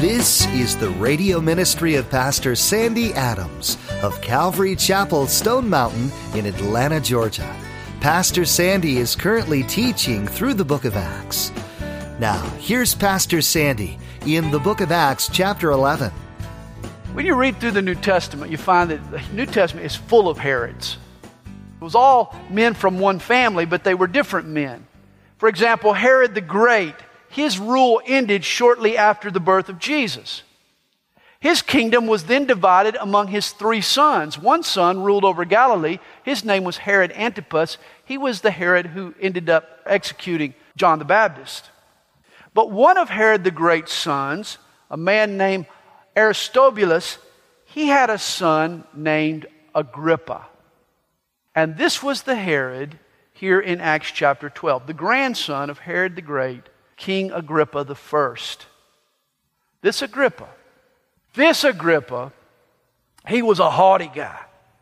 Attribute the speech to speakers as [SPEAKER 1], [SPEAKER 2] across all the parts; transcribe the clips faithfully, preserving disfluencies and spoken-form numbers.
[SPEAKER 1] This is the radio ministry of Pastor Sandy Adams of Calvary Chapel, Stone Mountain in Atlanta, Georgia. Pastor Sandy is currently teaching through the book of Acts. Now, here's Pastor Sandy in the book of Acts, chapter eleven.
[SPEAKER 2] When you read through the New Testament, you find that the New Testament is full of Herods. It was all men from one family, but they were different men. For example, Herod the Great, his rule ended shortly after the birth of Jesus. His kingdom was then divided among his three sons. One son ruled over Galilee. His name was Herod Antipas. He was the Herod who ended up executing John the Baptist. But one of Herod the Great's sons, a man named Aristobulus, he had a son named Agrippa. And this was the Herod here in Acts chapter twelve, the grandson of Herod the Great, King Agrippa the First. This Agrippa, this Agrippa, he was a haughty guy.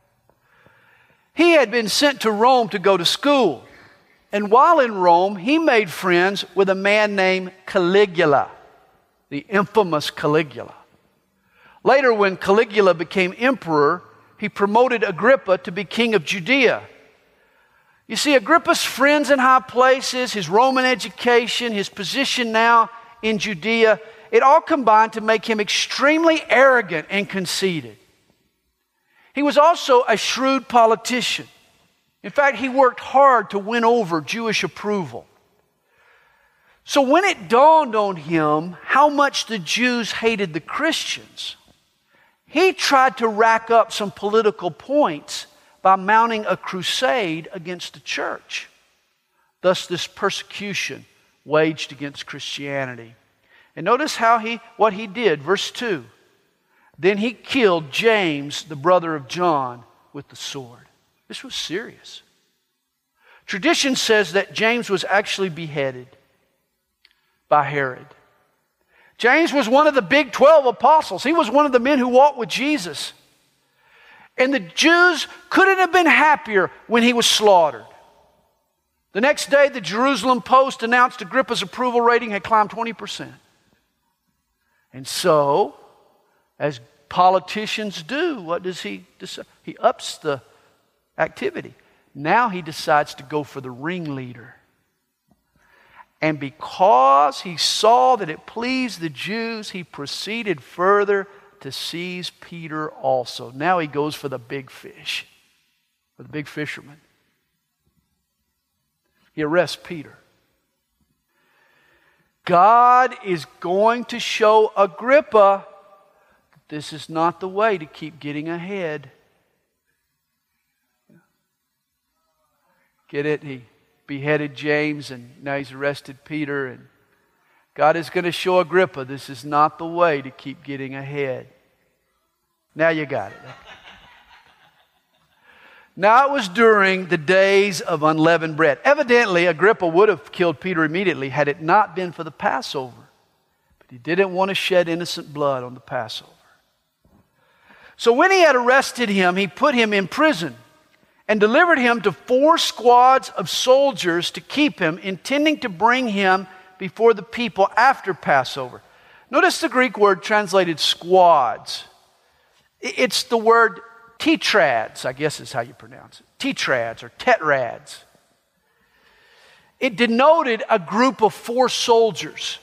[SPEAKER 2] He had been sent to Rome to go to school. And while in Rome, he made friends with a man named Caligula, the infamous Caligula. Later, when Caligula became emperor, he promoted Agrippa to be king of Judea. You see, Agrippa's friends in high places, his Roman education, his position now in Judea, it all combined to make him extremely arrogant and conceited. He was also a shrewd politician. In fact, he worked hard to win over Jewish approval. So when it dawned on him how much the Jews hated the Christians, he tried to rack up some political points by mounting a crusade against the church. Thus, this persecution waged against Christianity. And notice how he, what he did, verse two. Then he killed James, the brother of John, with the sword. This was serious. Tradition says that James was actually beheaded by Herod. James was one of the big twelve apostles. He was one of the men who walked with Jesus. And the Jews couldn't have been happier when he was slaughtered. The next day, the Jerusalem Post announced Agrippa's approval rating had climbed twenty percent. And so, as politicians do, what does he decide? He ups the activity. Now he decides to go for the ringleader. And because he saw that it pleased the Jews, he proceeded further to seize Peter also. Now he goes for the big fish, for the big fisherman. He arrests Peter. God is going to show Agrippa that this is not the way to keep getting ahead. Get it? He beheaded James and now he's arrested Peter, and God is going to show Agrippa this is not the way to keep getting ahead. Now you got it. Now it was during the days of unleavened bread. Evidently, Agrippa would have killed Peter immediately had it not been for the Passover. But he didn't want to shed innocent blood on the Passover. So when he had arrested him, he put him in prison and delivered him to four squads of soldiers to keep him, intending to bring him before the people after Passover. Notice the Greek word translated squads. It's the word tetrads, I guess is how you pronounce it. Tetrads or tetrads. It denoted a group of four soldiers.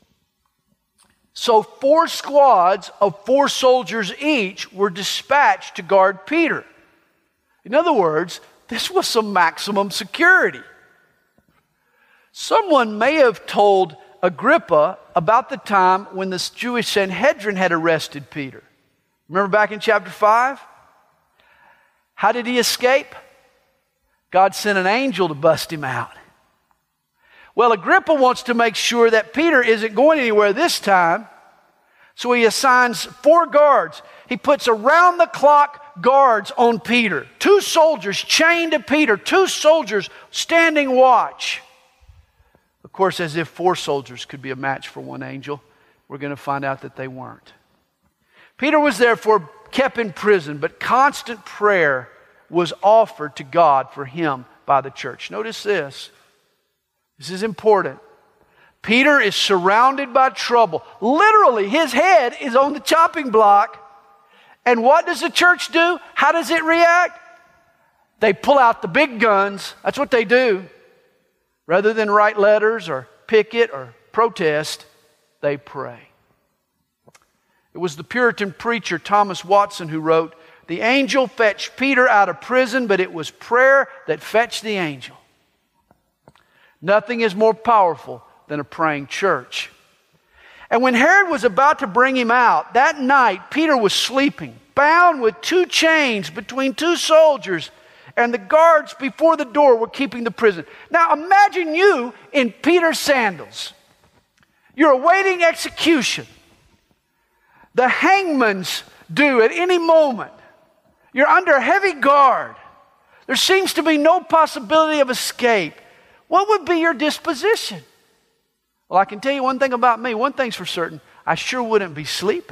[SPEAKER 2] So four squads of four soldiers each were dispatched to guard Peter. In other words, this was some maximum security. Someone may have told Agrippa about the time when the Jewish Sanhedrin had arrested Peter. Remember back in chapter five? How did he escape? God sent an angel to bust him out. Well, Agrippa wants to make sure that Peter isn't going anywhere this time, so he assigns four guards. He puts around-the-clock guards on Peter. Two soldiers chained to Peter. Two soldiers standing watch. Of course, as if four soldiers could be a match for one angel, we're going to find out that they weren't. Peter was therefore kept in prison, but constant prayer was offered to God for him by the church. Notice this. This is important. Peter is surrounded by trouble. Literally, his head is on the chopping block. And what does the church do? How does it react? They pull out the big guns. That's what they do. Rather than write letters or picket or protest, they pray. It was the Puritan preacher Thomas Watson who wrote, "The angel fetched Peter out of prison, but it was prayer that fetched the angel." Nothing is more powerful than a praying church. And when Herod was about to bring him out, that night Peter was sleeping, bound with two chains between two soldiers, and the guards before the door were keeping the prison. Now imagine you in Peter's sandals. You're awaiting execution. The hangman's due at any moment. You're under heavy guard. There seems to be no possibility of escape. What would be your disposition? Well, I can tell you one thing about me. One thing's for certain. I sure wouldn't be sleeping.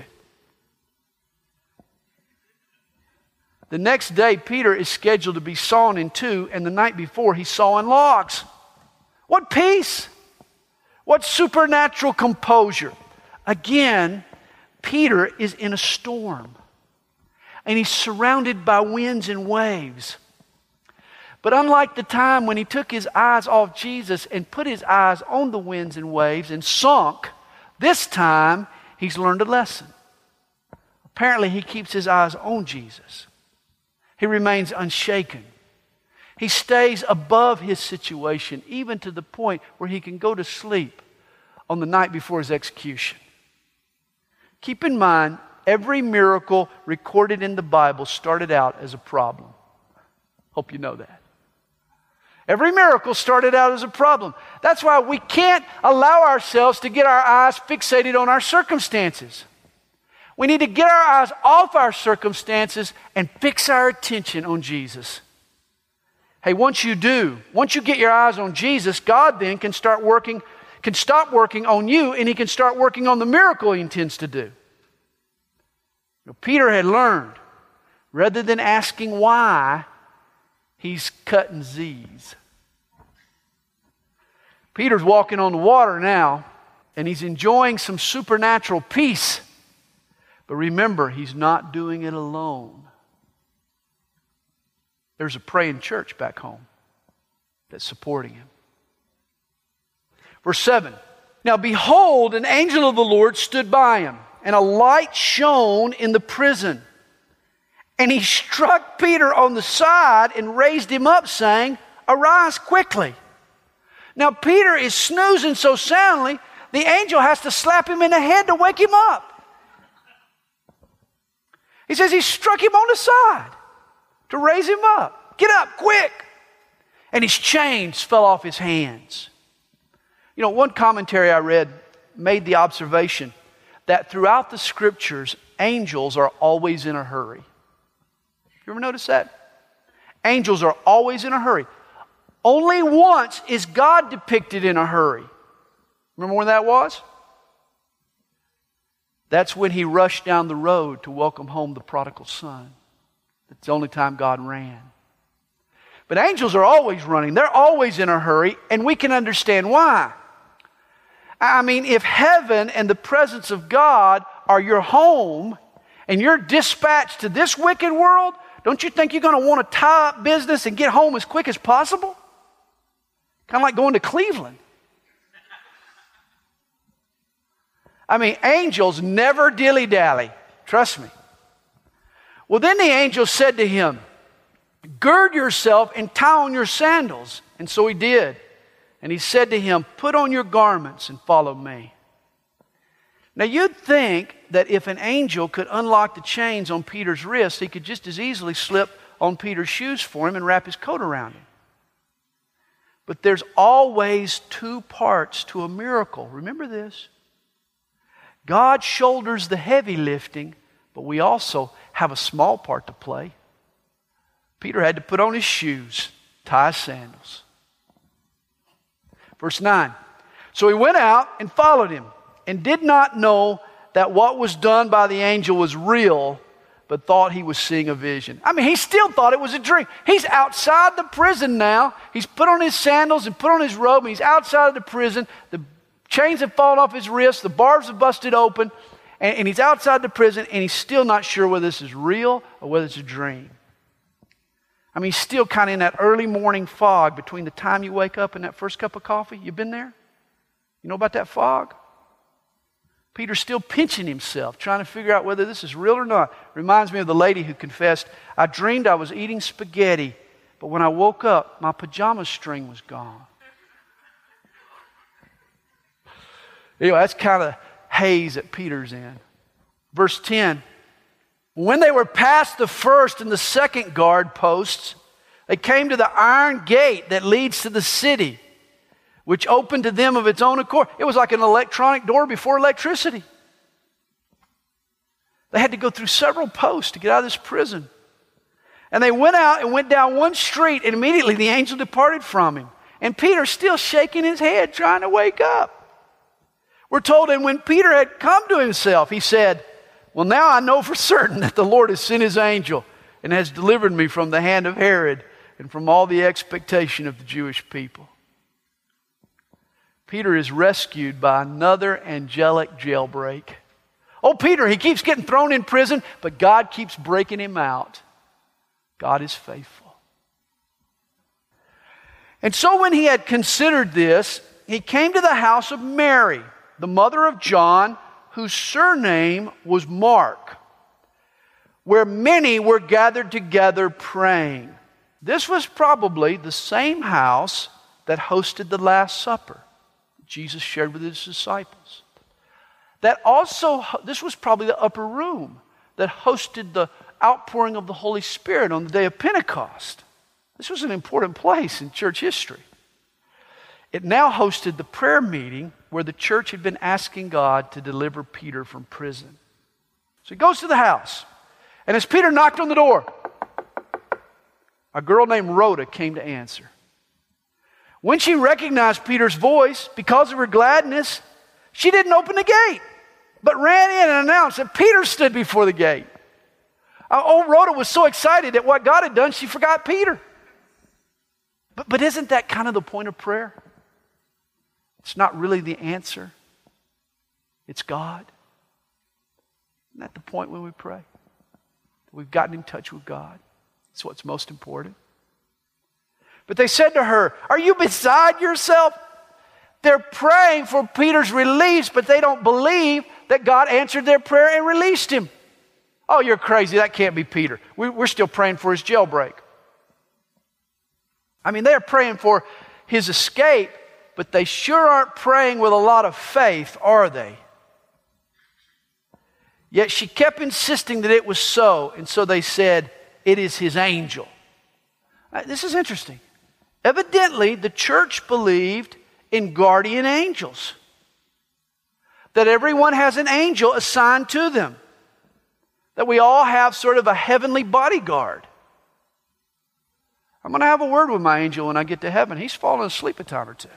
[SPEAKER 2] The next day, Peter is scheduled to be sawn in two, and the night before, he's sawing logs. What peace! What supernatural composure! Again, Peter is in a storm, and he's surrounded by winds and waves. But unlike the time when he took his eyes off Jesus and put his eyes on the winds and waves and sunk, this time he's learned a lesson. Apparently, he keeps his eyes on Jesus. He remains unshaken. He stays above his situation, even to the point where he can go to sleep on the night before his execution. Keep in mind, every miracle recorded in the Bible started out as a problem. Hope you know that. Every miracle started out as a problem. That's why we can't allow ourselves to get our eyes fixated on our circumstances. We need to get our eyes off our circumstances and fix our attention on Jesus. Hey, once you do, once you get your eyes on Jesus, God then can start working, can stop working on you, and He can start working on the miracle He intends to do. You know, Peter had learned, rather than asking why, he's cutting Z's. Peter's walking on the water now, and he's enjoying some supernatural peace. But remember, he's not doing it alone. There's a praying church back home that's supporting him. Verse seven. Now behold, an angel of the Lord stood by him, and a light shone in the prison. And he struck Peter on the side and raised him up, saying, "Arise quickly." Now Peter is snoozing so soundly, the angel has to slap him in the head to wake him up. He says he struck him on the side to raise him up. Get up, quick! And his chains fell off his hands. You know, one commentary I read made the observation that throughout the Scriptures, angels are always in a hurry. You ever notice that? Angels are always in a hurry. Only once is God depicted in a hurry. Remember when that was? That's when He rushed down the road to welcome home the prodigal son. That's the only time God ran. But angels are always running. They're always in a hurry, and we can understand why. I mean, if heaven and the presence of God are your home, and you're dispatched to this wicked world, don't you think you're going to want to tie up business and get home as quick as possible? Kind of like going to Cleveland. I mean, angels never dilly-dally. Trust me. Well, then the angel said to him, "Gird yourself and tie on your sandals." And so he did. And he said to him, "Put on your garments and follow me." Now you'd think that if an angel could unlock the chains on Peter's wrists, he could just as easily slip on Peter's shoes for him and wrap his coat around him. But there's always two parts to a miracle. Remember this. God shoulders the heavy lifting, but we also have a small part to play. Peter had to put on his shoes, tie his sandals. Verse nine. So he went out and followed him, and did not know that what was done by the angel was real, but thought he was seeing a vision. I mean, he still thought it was a dream. He's outside the prison now. He's put on his sandals and put on his robe, and he's outside of the prison. The Chains have fallen off his wrists, the bars have busted open, and, and he's outside the prison, and he's still not sure whether this is real or whether it's a dream. I mean, he's still kind of in that early morning fog between the time you wake up and that first cup of coffee. You been there? You know about that fog? Peter's still pinching himself, trying to figure out whether this is real or not. Reminds me of the lady who confessed, I dreamed I was eating spaghetti, but when I woke up, my pajama string was gone. Anyway, that's kind of haze that Peter's in. Verse ten, when they were past the first and the second guard posts, they came to the iron gate that leads to the city, which opened to them of its own accord. It was like an electronic door before electricity. They had to go through several posts to get out of this prison. And they went out and went down one street, and immediately the angel departed from him. And Peter's still shaking his head, trying to wake up. We're told, and when Peter had come to himself, he said, well, now I know for certain that the Lord has sent his angel and has delivered me from the hand of Herod and from all the expectation of the Jewish people. Peter is rescued by another angelic jailbreak. Oh, Peter, he keeps getting thrown in prison, but God keeps breaking him out. God is faithful. And so when he had considered this, he came to the house of Mary, the mother of John, whose surname was Mark, where many were gathered together praying. This was probably the same house that hosted the Last Supper Jesus shared with his disciples. That also, this was probably the upper room that hosted the outpouring of the Holy Spirit on the day of Pentecost. This was an important place in church history. It now hosted the prayer meeting where the church had been asking God to deliver Peter from prison. So he goes to the house. And as Peter knocked on the door, a girl named Rhoda came to answer. When she recognized Peter's voice, because of her gladness, she didn't open the gate, but ran in and announced that Peter stood before the gate. Old Rhoda was so excited at what God had done, she forgot Peter. But, but isn't that kind of the point of prayer? It's not really the answer. It's God. Isn't that the point when we pray? We've gotten in touch with God. That's what's most important. But they said to her, are you beside yourself? They're praying for Peter's release, but they don't believe that God answered their prayer and released him. Oh, you're crazy. That can't be Peter. We, we're still praying for his jailbreak. I mean, they're praying for his escape, but they sure aren't praying with a lot of faith, are they? Yet she kept insisting that it was so, and so they said, it is his angel. Uh, this is interesting. Evidently, the church believed in guardian angels. That everyone has an angel assigned to them. That we all have sort of a heavenly bodyguard. I'm going to have a word with my angel when I get to heaven. He's fallen asleep a time or two.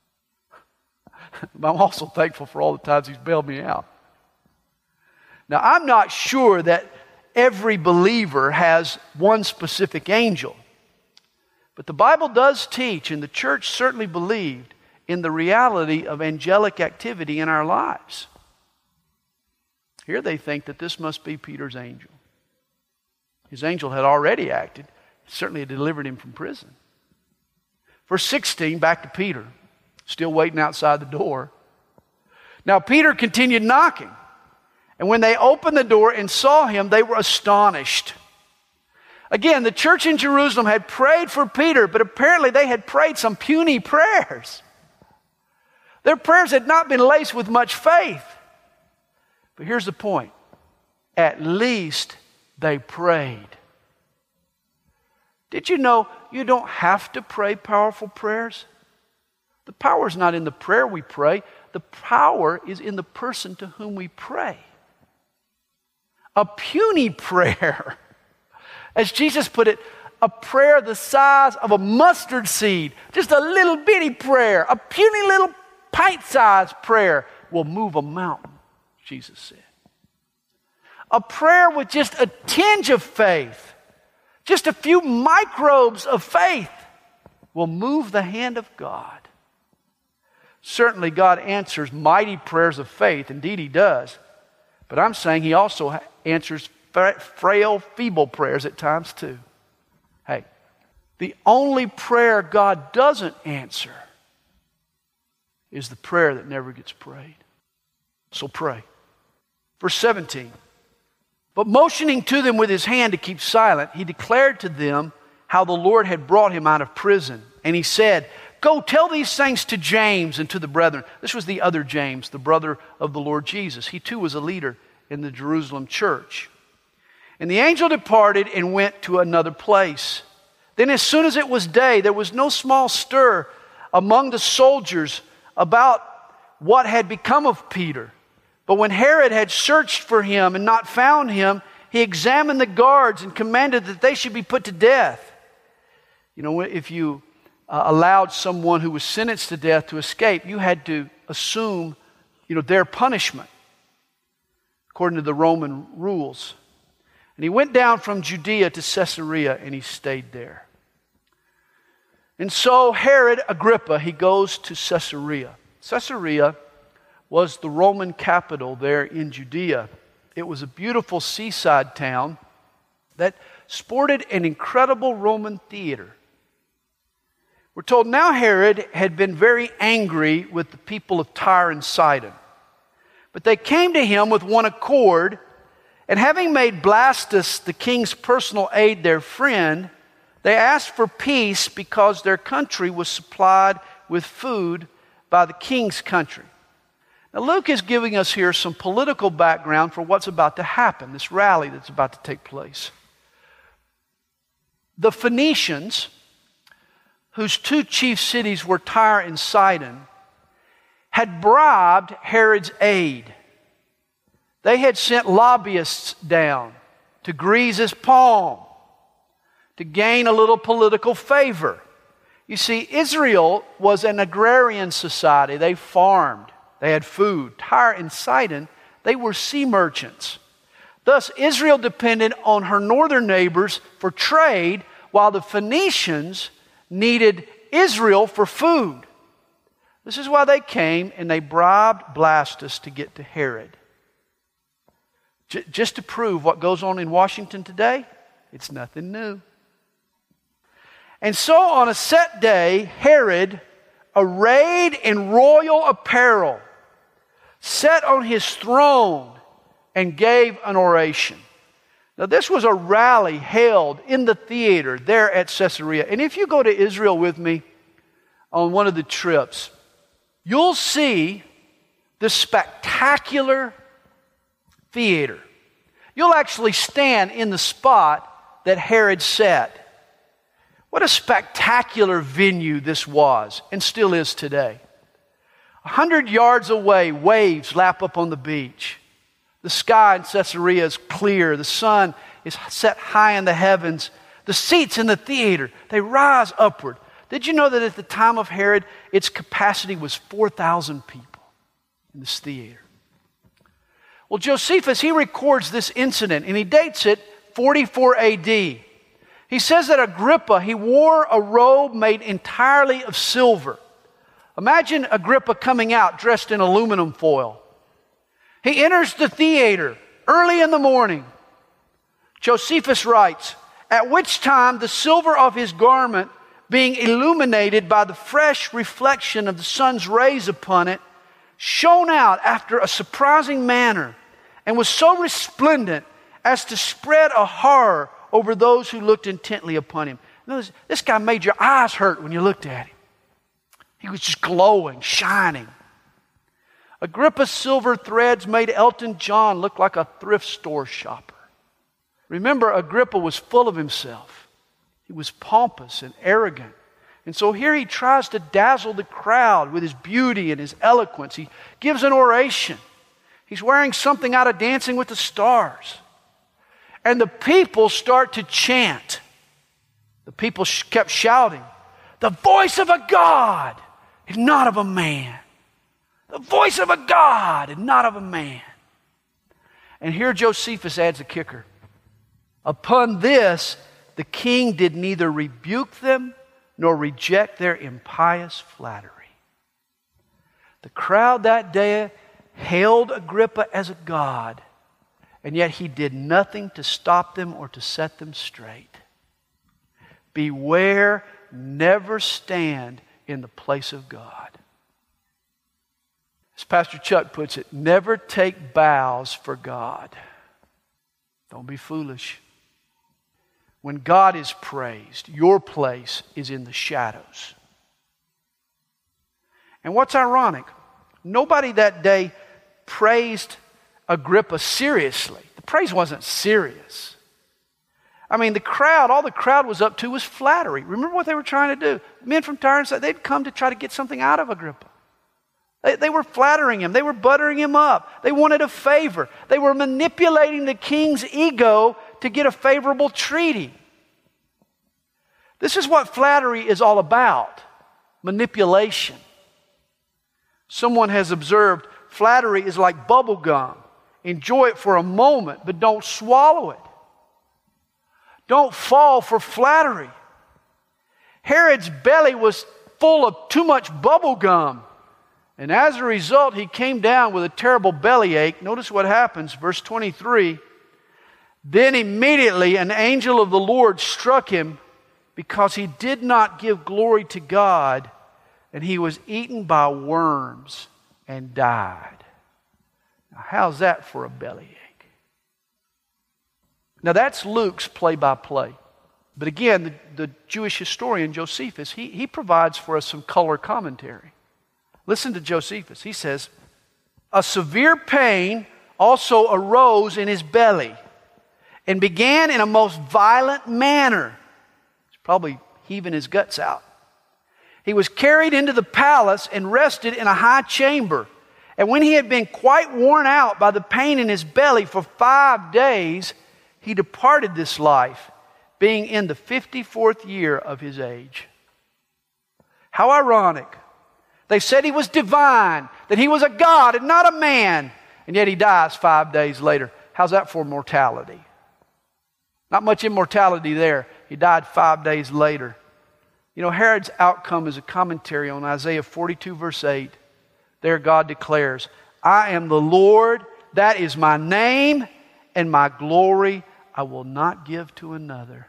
[SPEAKER 2] I'm also thankful for all the times he's bailed me out. Now, I'm not sure that every believer has one specific angel. But the Bible does teach, and the church certainly believed, in the reality of angelic activity in our lives. Here they think that this must be Peter's angel. His angel had already acted. Certainly had delivered him from prison. Verse sixteen, back to Peter, still waiting outside the door. Now Peter continued knocking. And when they opened the door and saw him, they were astonished. Again, the church in Jerusalem had prayed for Peter, but apparently they had prayed some puny prayers. Their prayers had not been laced with much faith. But here's the point. At least they prayed. Did you know you don't have to pray powerful prayers? The power is not in the prayer we pray. The power is in the person to whom we pray. A puny prayer, as Jesus put it, a prayer the size of a mustard seed, just a little bitty prayer, a puny little pint-sized prayer will move a mountain, Jesus said. A prayer with just a tinge of faith, just a few microbes of faith will move the hand of God. Certainly God answers mighty prayers of faith. Indeed, He does. But I'm saying He also answers frail, feeble prayers at times too. Hey, the only prayer God doesn't answer is the prayer that never gets prayed. So pray. Verse seventeen. But motioning to them with his hand to keep silent, he declared to them how the Lord had brought him out of prison. And he said, go tell these things to James and to the brethren. This was the other James, the brother of the Lord Jesus. He too was a leader in the Jerusalem church. And the angel departed and went to another place. Then as soon as it was day, there was no small stir among the soldiers about what had become of Peter. But when Herod had searched for him and not found him, he examined the guards and commanded that they should be put to death. You know, if you uh, allowed someone who was sentenced to death to escape, you had to assume, you know, their punishment according to the Roman rules. And he went down from Judea to Caesarea and he stayed there. And so Herod Agrippa, he goes to Caesarea. Caesarea was the Roman capital there in Judea. It was a beautiful seaside town that sported an incredible Roman theater. We're told now Herod had been very angry with the people of Tyre and Sidon. But they came to him with one accord, and having made Blastus, the king's personal aide, their friend, they asked for peace because their country was supplied with food by the king's country. Now, Luke is giving us here some political background for what's about to happen, this rally that's about to take place. The Phoenicians, whose two chief cities were Tyre and Sidon, had bribed Herod's aide. They had sent lobbyists down to grease his palm, to gain a little political favor. You see, Israel was an agrarian society. They farmed. They had food. Tyre and Sidon, they were sea merchants. Thus, Israel depended on her northern neighbors for trade, while the Phoenicians needed Israel for food. This is why they came and they bribed Blastus to get to Herod. J- just to prove what goes on in Washington today, it's nothing new. And so on a set day, Herod, arrayed in royal apparel, sat on his throne and gave an oration. Now, this was a rally held in the theater there at Caesarea. And if you go to Israel with me on one of the trips, you'll see this spectacular theater. You'll actually stand in the spot that Herod sat. What a spectacular venue this was and still is today. A hundred yards away, waves lap up on the beach. The sky in Caesarea is clear. The sun is set high in the heavens. The seats in the theater, they rise upward. Did you know that at the time of Herod, its capacity was four thousand people in this theater? Well, Josephus, he records this incident and he dates it forty-four A D. He says that Agrippa, he wore a robe made entirely of silver. Imagine Agrippa coming out dressed in aluminum foil. He enters the theater early in the morning. Josephus writes, at which time the silver of his garment, being illuminated by the fresh reflection of the sun's rays upon it, shone out after a surprising manner and was so resplendent as to spread a horror over those who looked intently upon him. Notice, this guy made your eyes hurt when you looked at him. He was just glowing, shining. Agrippa's silver threads made Elton John look like a thrift store shopper. Remember, Agrippa was full of himself. He was pompous and arrogant. And so here he tries to dazzle the crowd with his beauty and his eloquence. He gives an oration. He's wearing something out of Dancing with the Stars. And the people start to chant. The people sh- kept shouting, the voice of a God and not of a man. The voice of a God and not of a man. And here Josephus adds a kicker. Upon this, the king did neither rebuke them nor reject their impious flattery. The crowd that day hailed Agrippa as a god, and yet he did nothing to stop them or to set them straight. Beware, never stand in the place of God. As Pastor Chuck puts it, never take bows for God. Don't be foolish. When God is praised, your place is in the shadows. And what's ironic, nobody that day praised Agrippa seriously. The praise wasn't serious. I mean, the crowd, all the crowd was up to was flattery. Remember what they were trying to do? Men from Tyre and Sidon, they'd come to try to get something out of Agrippa. They, they were flattering him. They were buttering him up. They wanted a favor. They were manipulating the king's ego to get a favorable treaty. This is what flattery is all about. Manipulation. Someone has observed flattery is like bubble gum. Enjoy it for a moment, but don't swallow it. Don't fall for flattery. Herod's belly was full of too much bubble gum. And as a result, he came down with a terrible bellyache. Notice what happens, verse twenty-three. Then immediately an angel of the Lord struck him because he did not give glory to God, and he was eaten by worms and died. Now, how's that for a bellyache? Now that's Luke's play-by-play. But again, the, the Jewish historian Josephus, he, he provides for us some color commentary. Listen to Josephus. He says, a severe pain also arose in his belly and began in a most violent manner. He's probably heaving his guts out. He was carried into the palace and rested in a high chamber. And when he had been quite worn out by the pain in his belly for five days, he departed this life, being in the fifty-fourth year of his age. How ironic. They said he was divine, that he was a God and not a man, and yet he dies five days later. How's that for mortality? Not much immortality there. He died five days later. You know, Herod's outcome is a commentary on Isaiah forty-two, verse eight. There God declares, I am the Lord, that is my name, and my glory I will not give to another.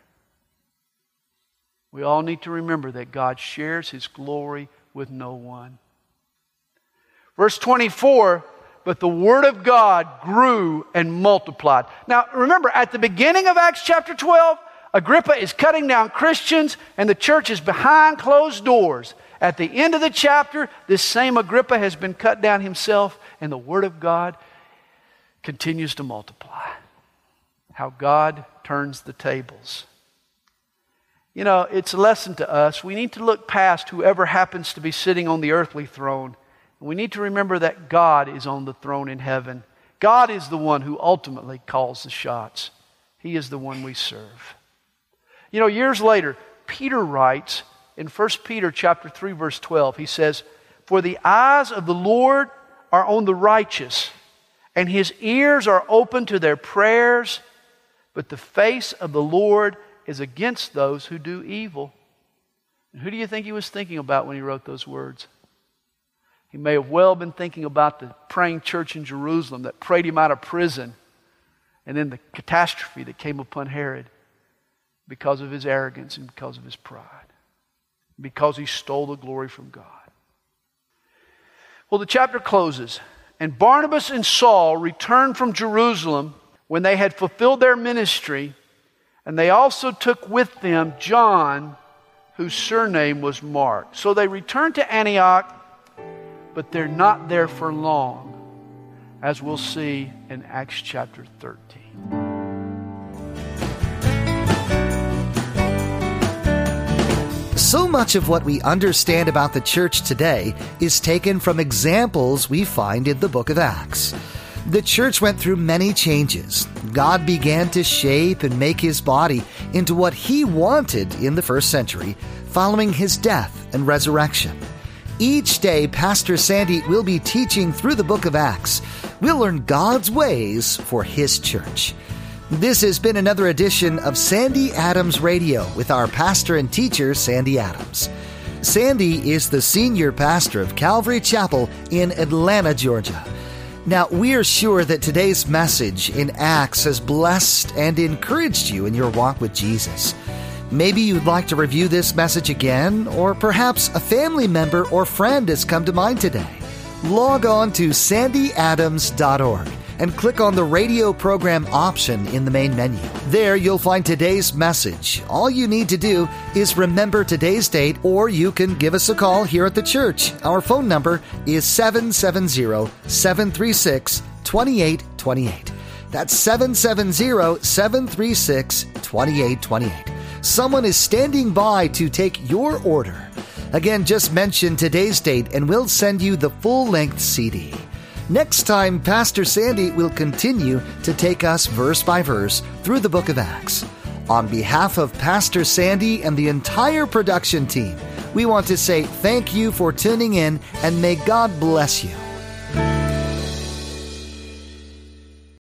[SPEAKER 2] We all need to remember that God shares His glory with no one. Verse twenty-four, but the word of God grew and multiplied. Now remember, at the beginning of Acts chapter twelve, Agrippa is cutting down Christians and the church is behind closed doors. At the end of the chapter, this same Agrippa has been cut down himself and the word of God continues to multiply. How God turns the tables. You know, it's a lesson to us. We need to look past whoever happens to be sitting on the earthly throne. We need to remember that God is on the throne in heaven. God is the one who ultimately calls the shots. He is the one we serve. You know, years later, Peter writes in First Peter chapter three, verse twelve, he says, for the eyes of the Lord are on the righteous, and His ears are open to their prayers, but the face of the Lord is against those who do evil. And who do you think he was thinking about when he wrote those words? He may have well been thinking about the praying church in Jerusalem that prayed him out of prison, and then the catastrophe that came upon Herod because of his arrogance and because of his pride, because he stole the glory from God. Well, the chapter closes, and Barnabas and Saul returned from Jerusalem when they had fulfilled their ministry, and they also took with them John, whose surname was Mark. So they returned to Antioch, but they're not there for long, as we'll see in Acts chapter thirteen.
[SPEAKER 1] So much of what we understand about the church today is taken from examples we find in the book of Acts. The church went through many changes. God began to shape and make His body into what He wanted in the first century, following His death and resurrection. Each day, Pastor Sandy will be teaching through the book of Acts. We'll learn God's ways for His church. This has been another edition of Sandy Adams Radio with our pastor and teacher, Sandy Adams. Sandy is the senior pastor of Calvary Chapel in Atlanta, Georgia. Now, we are sure that today's message in Acts has blessed and encouraged you in your walk with Jesus. Maybe you'd like to review this message again, or perhaps a family member or friend has come to mind today. Log on to sandy adams dot org and click on the radio program option in the main menu. There you'll find today's message. All you need to do is remember today's date, or you can give us a call here at the church. Our phone number is seven seven zero, seven three six, two eight two eight. That's seven seven zero, seven three six, two eight two eight. Someone is standing by to take your order. Again, just mention today's date and we'll send you the full-length C D. Next time, Pastor Sandy will continue to take us verse by verse through the book of Acts. On behalf of Pastor Sandy and the entire production team, we want to say thank you for tuning in, and may God bless you.